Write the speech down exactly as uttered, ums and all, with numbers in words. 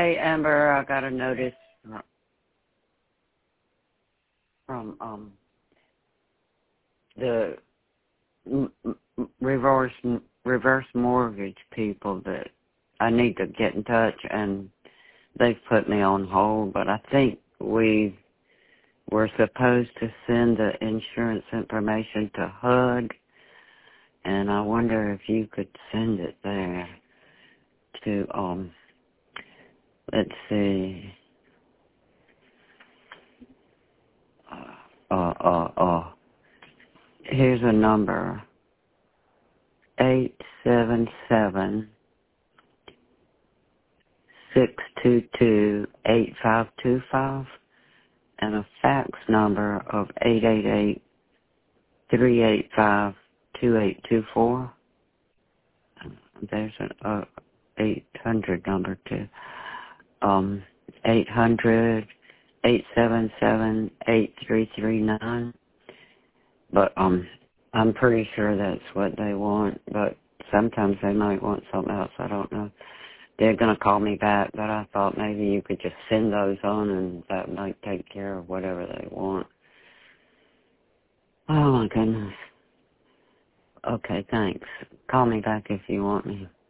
Hey, Amber, I got a notice from um the m- m- reverse reverse mortgage people that I need to get in touch, and they've put me on hold. But I think we were supposed to send the insurance information to H U D, and I wonder if you could send it there to um. Let's see. Uh, uh, uh, uh. Here's a number. Eight seven seven six two two eight five two five, and a fax number of eight eight eight three eight five two eight two four. There's an uh, eight hundred number too. Um, eight hundred eight seven seven eight three three nine. But um, I'm pretty sure that's what they want. But sometimes they might want something else. I don't know. They're going to call me back, but I thought maybe you could just send those on and that might take care of whatever they want. Oh, my goodness. Okay, thanks. Call me back if you want me.